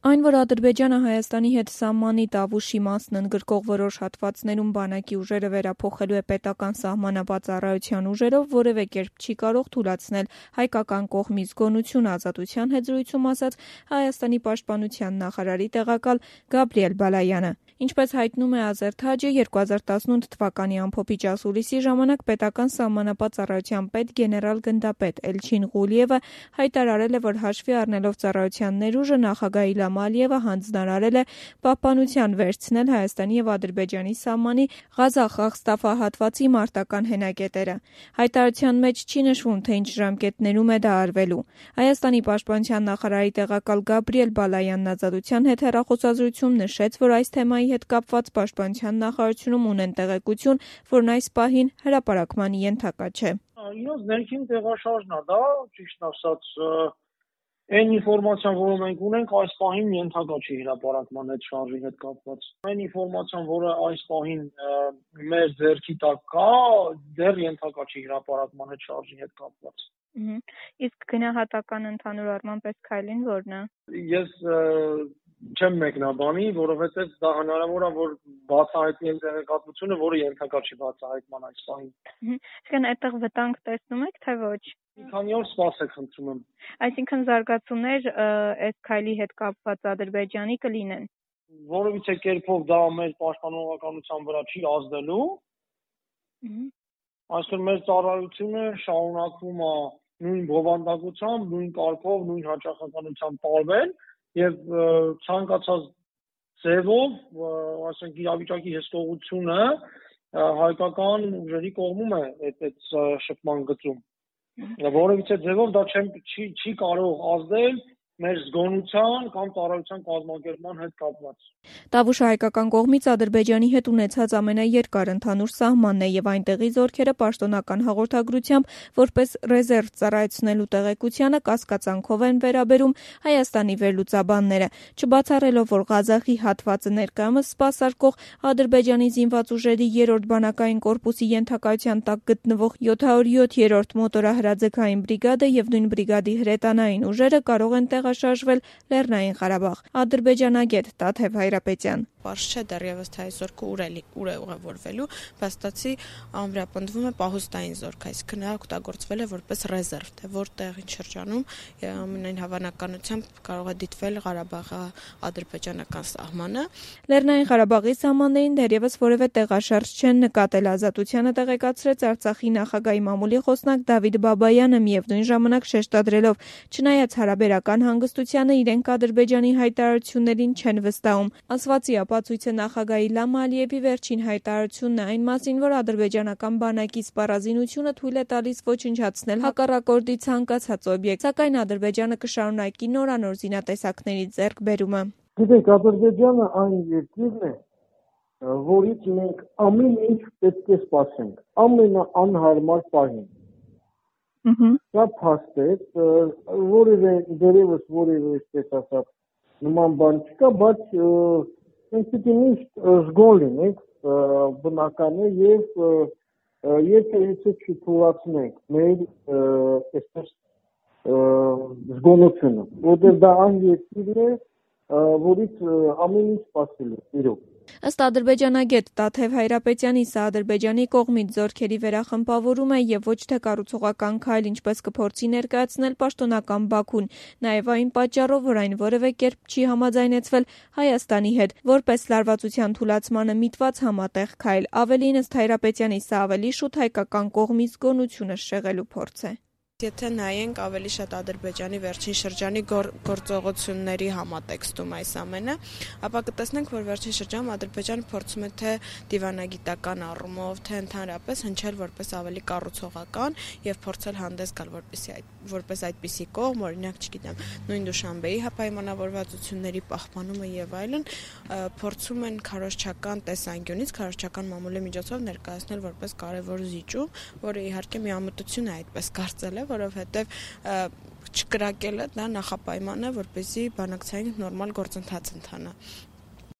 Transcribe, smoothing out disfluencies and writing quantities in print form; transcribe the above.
Այն, որ Ադրբեջանը Հայաստանի հետ սահմանի Տավուշի մասն ընդգրկող որոշ հատվածներում բանակի ուժերը վերափոխելու է պետական սահմանապատ ծառայության ուժերով, որևէ կերպ չի կարող թուլացնել հայկական կողմի զգոնություն ազատության հետ զրույցում ասաց Հայաստանի պաշտպանության նախարարի տեղակալ Գաբրիել Բալայանը։ Ինչպես հայտնում է Ազերթաջը, 2018 թվականի ամփոփիչ ասուլիսի ժամանակ պետական սահմանապատ ծառայության պետ գեներալ գնդապետ Էլչին Ղուլիևը հայտարարել է, որ հաշվի առնելով ծառայության ներուժը նախագահ Իլհամ Ալիևը հանձնարարել է պահպանության վերցնել Հայաստանի եւ Ադրբեջանի սահմանի Ղազախ-Աղստաֆա հատվածի մարտական հենակետերը։ Հայտարարության մեջ չի նշվում, թե ինչ ժամկետներում է դա արվելու։ Հայաստանի պաշտպանության նախարարի տեղակալ Գաբրիել Բալայանն Ազատության հետ հեռախոսազրույցում նշեց, որ այս թեմայի հետ կապված պաշտպանության նախարարությունում ունեն տեղեկություն, որն այս պահին հրապարակման ենթակա չէ։ Իրոց ներքին տեղաշարժն է դա, ճիշտ ասած, այն ինֆորմացիան, որը մենք ունենք, այս պահին ենթակա չի հրապարակման այդ շարժի հետ կապված։ Այն ինֆորմացիան, որը այս պահին մեր ձեռքի տակ կա, դեռ ենթակա չի հրապարակման այդ շարժի հետ կապված։ Իսկ գնահատական ընդհանուր առմամբ այս քայլին ո՞րն է։ Ես չեմ մեկնաբանի, որովհետև դա հնարավոր է, որ բացահայտի այն տեղեկատվությունը, որը ենթակա չի բացահայտման այս պահին։ Այսինքն այդտեղ վտանգ տեսնում եք, թե ոչ։ Մի քանի օր սպասեք, խնդրում եմ։ Այսինքն զարգացումներ այս քայլի հետ կապված Ադրբեջանի կլինեն։ Որևիցե կերպով դա մեր պաշտպանողականության վրա չի ազդելու։ Այսինքն մեր ծառայությունը շարունակվում է նույն բովանդակությամբ, նույն կարգով, նույն հաճախականությամբ տարվել եւ ցանկացած ձևով, ասենք իրավիճակի հսկողությունը հայկական ուժերի կողմում է այդ շփման գծում։ Որևիցե ձևով դա չի կարող ազդել մեր զգոնության կամ ծառայության կազմակերպման հետ կապված։ Տավուշը հայկական կողմից Ադրբեջանի հետ ունեցած ամենաերկար ընդհանուր սահմանն է եւ այնտեղի զորքերը պաշտոնական հաղորդագրությամբ որպես ռեզերվ ծառայեցնելու տեղեկությանը կասկածանքով են վերաբերում Հայաստանի վերլուծաբանները, չբացառելով, որ Ղազախի հատվածը ներկայումս սպասարկող Ադրբեջանի զինված ուժերի 3-րդ բանակային կորպուսի ենթակայության տակ գտնվող 707-րդ մոտորահրաձգային բրիգադը եւ նույն բրիգադի հրետանային ուժերը կարող են շարժվել Լեռնային Ղարաբաղ։ Ադրբեջանագետ Տաթև Հայրապետյան։ Պարզ չէ դեռևս թե այս զորքը ուր է ուղևորվելու, բաստացի ամրապնդվում է պահոստային զորք, այսինքն նա օգտագործվել է որպես ռեզերվ, թե որտեղի շրջանում ամենայն հավանականությամբ կարող է դիտվել Ղարաբաղի ադրբեջանական սահմանը։ Լեռնային Ղարաբաղի սահմաններին դեռևս որևէ տեղաշարժ չեն նկատել, Ազատությանը տեղեկացրեց Արցախի նախագահի մամուլի խոսնակ Դավիթ Բաբայանը, միևնույն ժամանակ շեշտադրելով, չնայած հարաբերական հանգստությանը իրենք Ադրբեջանի հայտարարություններին չեն վստահում։ Ասվածի ապացույցը նախագահ Իլհամ Ալիևի վերջին հայտարարությունն է այն մասին, որ ադրբեջանական բանակի սպառազինությունը թույլ է տալիս ոչնչացնել հակառակորդի ցանկացած օբյեկտ, սակայն Ադրբեջանը կշարունակի նորանոր զինատեսակների ձեռքբերումը։ Գիտեք, Ադրբեջանը այն երկիրն է, որից մենք ամեն ինչ պետք է սպասենք, ամենաանհարմար պահին։ Դա փաստ է, դերևս որևէ այսպես ասած նման բան չկա, բայց մենք պիտի միշտ զգոն լինենք, բնական է եւ եթե չթույլատնենք մեր այսպես զգոնությունը, որտեղ դա այն երկիրն է, որից ամեն ինչ սպասել է, իրոք։ Ըստ ադրբեջանագետ Տաթև Հայրապետյանի, սա Ադրբեջանի կողմից զորքերի վերախմբավորում է եւ ոչ թե կառուցողական քայլ, ինչպես կփորձի ներկայացնել պաշտոնական Բաքուն, նաեւ այն պատճառով, որ այն որևէ կերպ չի համաձայնեցվել Հայաստանի հետ, որպես լարվածության թուլացմանը միտված համատեղ քայլ։ Ավելին, ըստ Հայրապետյանի, սա ավելի շուտ հայկական կողմի զգոնությունը շեղելու փորձ է։ Եթե նայենք ավելի շատ Ադրբեջանի վերջին շրջանի գործողությունների համատեքստում այս ամենը, ապա կտեսնենք, որ վերջին շրջանում Ադրբեջանը փորձում է թե դիվանագիտական առումով, թե ընդհանրապես հնչել որպես ավելի կառուցողական եւ փորձել հանդես գալ որպես այդպիսի կողմ, օրինակ, չգիտեմ, նույն Դուշանբեի պայմանավորվածությունների պահպանումը եւ այլն, փորձում են քարոզչական տեսանկյունից, քարոզչական մամուլի միջոցով ներկայացնել որպես կարևոր զիջում, որը իհարկե միամտություն է այդպես կարծել է, որովհետև չկրակելը դա նախապայման է, որպեսզի բանակցային նորմալ գործընթաց ընթանա։